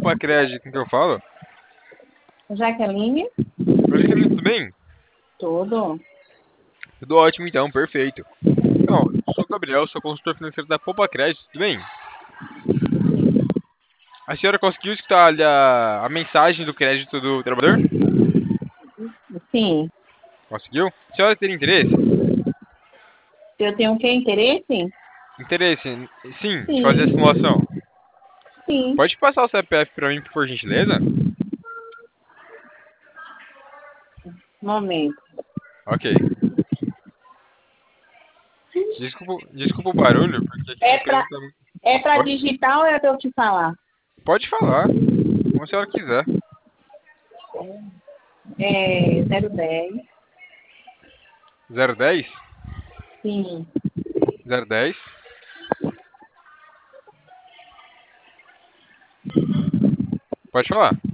Popacred, com que eu falo? Jaqueline? Oi, Jaqueline, tudo bem? Tudo. Tudo ótimo então, perfeito. Então, eu sou o Gabriel, sou consultor financeiro da Popacred, tudo bem? A senhora conseguiu escutar ali a mensagem do crédito do trabalhador? Sim. Conseguiu? A senhora tem interesse? Se eu tenho o que interesse? Interesse, sim, de fazer a Sim, simulação. sim. Pode passar o CPF pra mim, por gentileza? Momento. Ok. Desculpa o barulho, porque aqui minha É criança pra, tá muito... é pra Oi? digital ou é pra eu te falar? Pode falar, como a senhora quiser. É 010. 010? Sim. 010? Pode falar.